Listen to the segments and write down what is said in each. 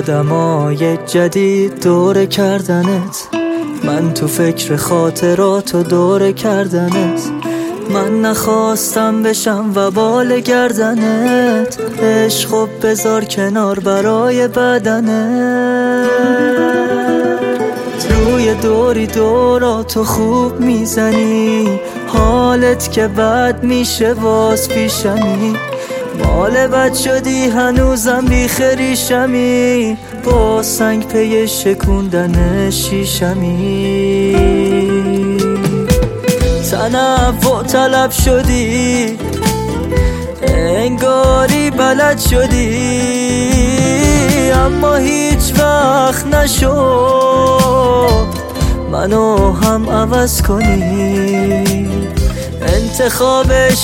آدمای جدید دوره کردنت، من تو فکر خاطرات و دوره کردنت. من نخواستم بشم وبال گردنت، عشق و بذار کنار برای بدنت. روی دوری دوراتو خوب میزنی، حالت که بد میشه باز پیشمی. مال بد شدی هنوزم بیخریشمی، با سنگ پی شکوندن شیشمی. تنوع طلب شدی، انگاری بلد شدی، اما هیچ وقت نشد منو هم عوض کنی. انتخاب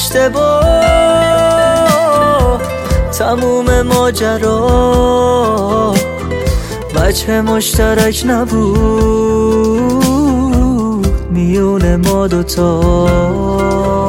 اشتباه تموم ماجرا، وجه مشترک نبود میون ما دوتا.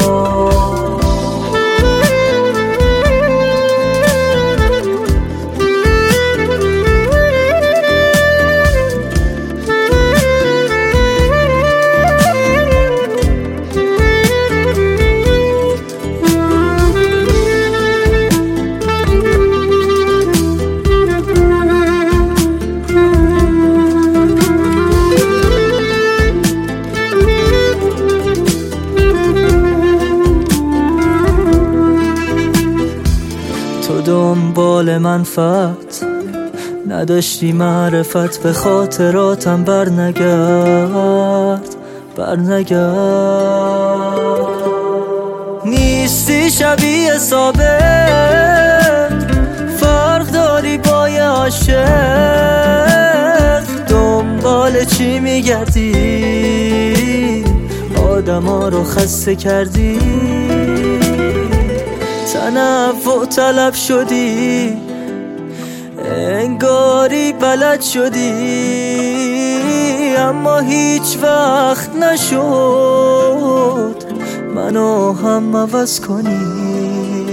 تو دنبال منفعت نداشتی معرفت، به خاطراتم برنگرد. نیستی شبیه ثابت، فرق داری با یه عاشق. دنبال چی میگردی؟ آدما رو خسته کردی. تنوع طلب شدی، انگاری بلد شدی، اما هیچ وقت نشد منو هم عوض کنی.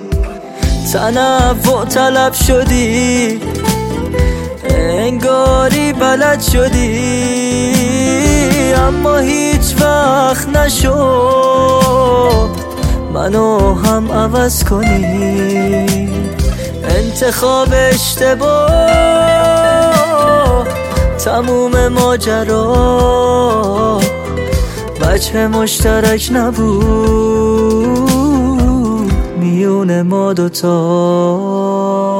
تنوع طلب شدی، انگاری بلد شدی، اما هیچ وقت نشد منو هم عوض کنی. انتخاب اشتباه تموم ماجرا، وجه مشترک نبود میون ما دوتا.